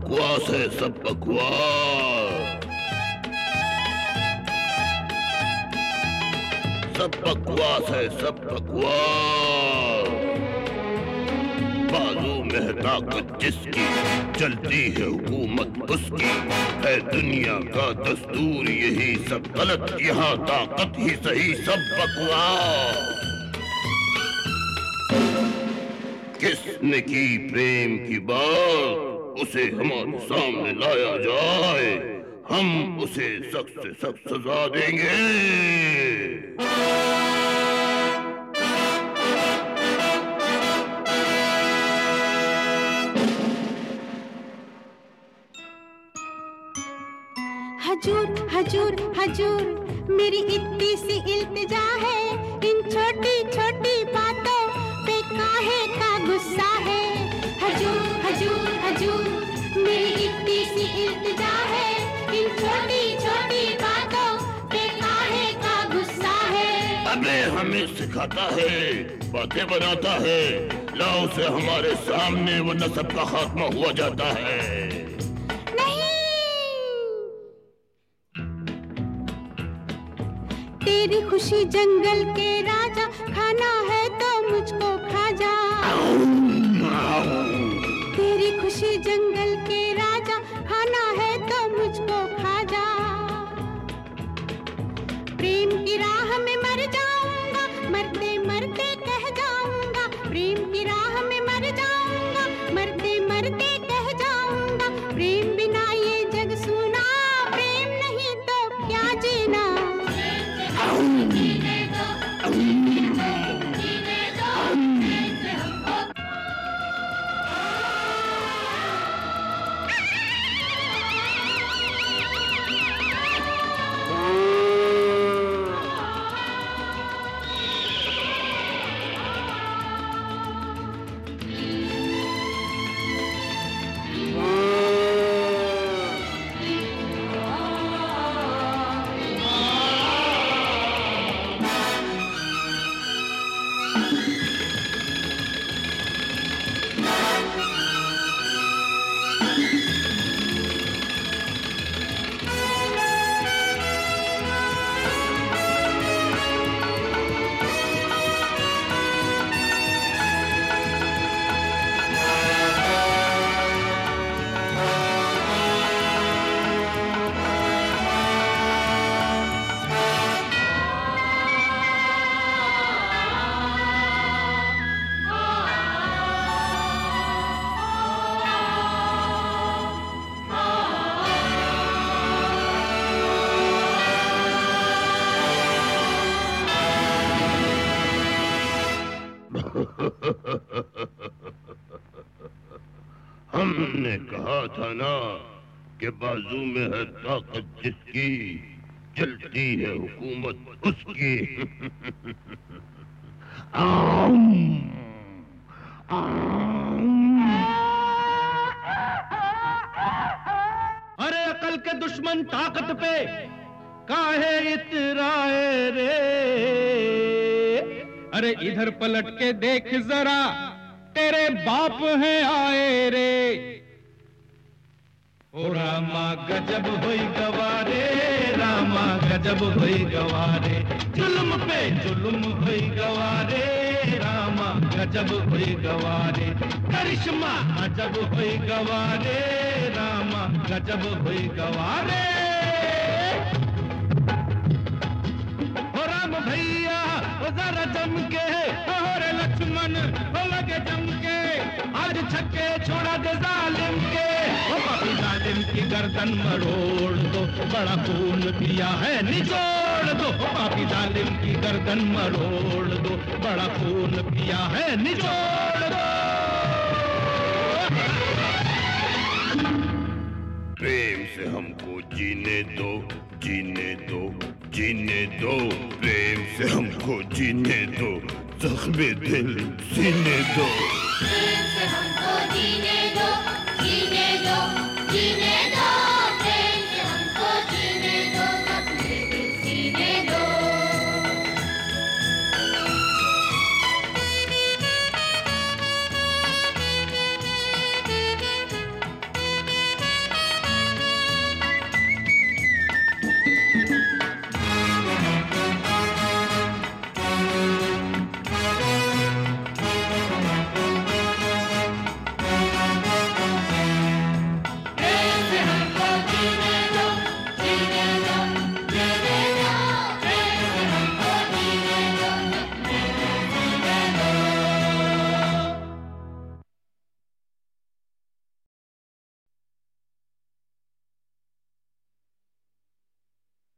बकवास है, सब बकवास, सब बकवास है, सब बकवास। बाजू में ताकत जिसकी, चलती है हुकूमत उसकी, है दुनिया का दस्तूर यही, सब गलत यहाँ ताकत ही सही, सब बकवास। किसने की प्रेम की बात, उसे हमारे सामने लाया जाए, हम उसे सख्त से सख्त सजा देंगे। हजूर हजूर हजूर, मेरी इतनी सी इल्तिजा है, इन छोटी छोटी बातों पे काहे का गुस्सा है। हजूर हजूर हजूर, मेरी इतनी सी इल्तिजा है, इन छोटी छोटी बातों पे काहे का गुस्सा है। अबे हमें सिखाता है, बातें बनाता है, लाओ से हमारे सामने, वरना सबका खात्मा हुआ जाता है। तेरी खुशी जंगल के राजा, खाना है तो मुझको खा जा। तेरी खुशी जंगल के राजा, खाना है तो मुझको खा जा। प्रेम की राह में मर जाऊंगा, मरते मरते कह जाऊंगा। प्रेम की राह में मर जाऊंगा, मरते मरते कह जाऊंगा। प्रेम बिना ये जग सूना, प्रेम नहीं तो क्या जीना। हमने कहा था ना कि बाजू में है ताकत जिसकी, चलती है हुकूमत उसकी। अरे अकल के दुश्मन ताकत पे काहे इतराए रे। अरे इधर पलट के देख जरा, तेरे बाप हैं आए रे। ओ रामा गजब होई गवारे, रामा गजब होई गवारे, जुल्म पे जुल्म होई गवारे, रामा गजब होई गवारे, करिश्मा अजब होई गवारे, रामा गजब होई गवारे। ओ राम भैया ओ जरा जम के, और लक्ष्मण ओ लगे जम के, आज छक्के छोड़ा दे जालिम के। ओ पापी जालिम की गर्दन मरोड़ दो, बड़ा खून पिया है निचोड़ दो। ओ पापी जालिम की गर्दन मरोड़ दो, बड़ा खून पिया है निचोड़ दो। प्रेम से हमको जीने दो, जीने दो, जीने दो, प्रेम से हमको जीने दो, जख्मे दिल सीने दो। प्रेम से हमको जीने दो, जीने दो, जीने दो।